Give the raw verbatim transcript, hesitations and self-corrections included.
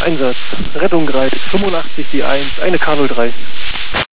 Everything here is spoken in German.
Einsatz. Rettung Greif, fünfundachtzig die eins, eine K null drei.